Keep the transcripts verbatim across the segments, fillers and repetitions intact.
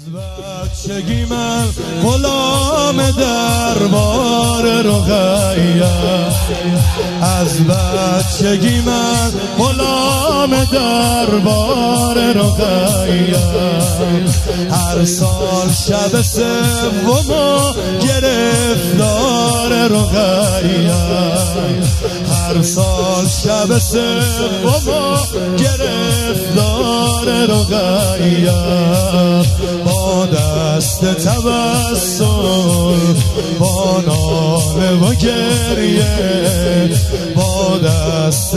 بچگی من غلام دربار رقیه، از بچگی من غلام دربار رقیه. هر سال شب سوم گرفتار رقیه، هر سال شب سوم گرفتار رقیه. با دست تبسم با ناله و گریه، با دست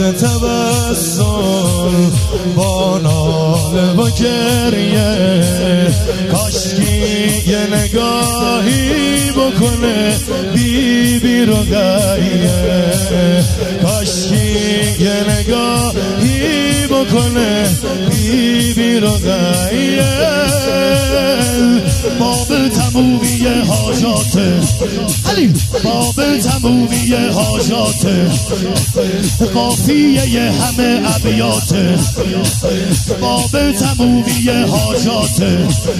تبسم با ناله و گریه. کاشکی یه نگاهی بکنه بی بی رقیه، کاشکی یه نگاهی بکنه بی بی رقیه. باب تمومی حاجاته علی، باب تمومی حاجاته، قافیه همه ابیاته. باب تمومی حاجاته،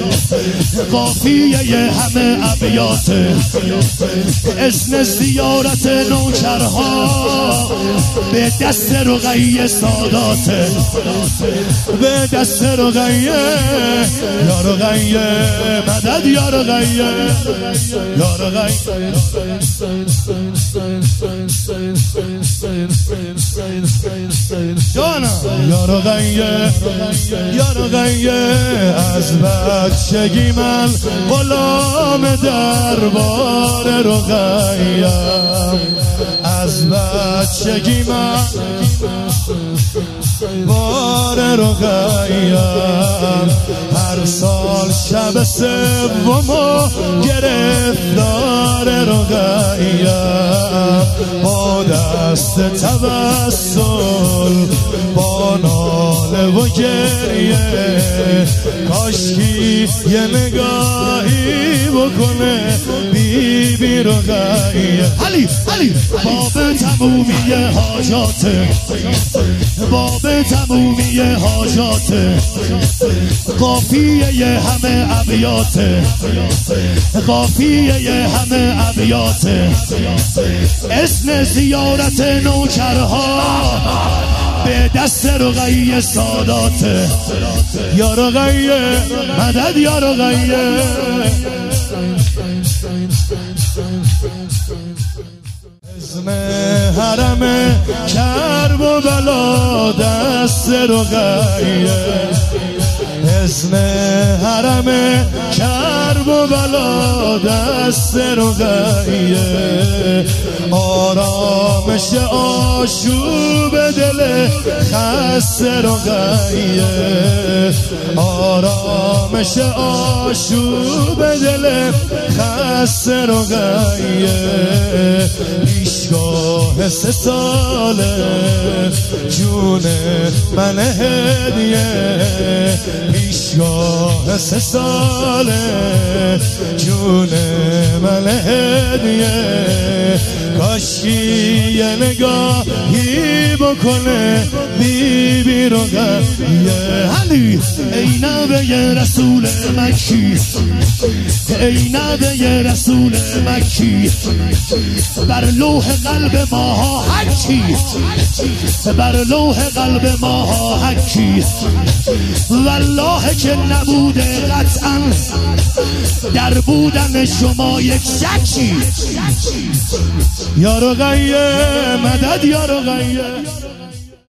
قافیه همه ابیاته. اذن زیارت نوکرها به دست رقیه ساداته، به دست رقیه. یا رقیه مدد، یا رقیه، یا رقیه. جانا یا رقیه، یا رقیه. از بچگی من غلام دربار رقیه، از بچگی من بار رقیه. هر سال شب سوم گرفتار رقیه، با دست تبسم با ناله و گریه. کاشکی یه نگاهی بکنه بی بی رقیه. علی علی باب تمومی حاجاته، باب تمومی حاجاته، قافیه همه ابیاته، قافیه همه ابیاته. اذن زیارت نوکرها به دست رقیه ساداته. یا رقیه مدد، یا رقیه. اسم حرم کرب و بلا دست رقیه، اسم حرم کرب و بلا دست رقیه. آرامش آشوب دل خسته رقیه، آرامش آشوب دل خسته رقیه. پیشگاه سه ساله جون من هدیه، پیشگاه سه ساله جون من هدیه. کاشکی یه نگاهی بکنه بی بی رقیه. علی ای نبی رسول مکی، ای نبی رسول مکی. بر لوح قلب ماها حکی، بر لوح قلب ماها حکی. والله که نبوده قطعا در بودن شما یک شکی. یا رقیه مدد، یا رقیه.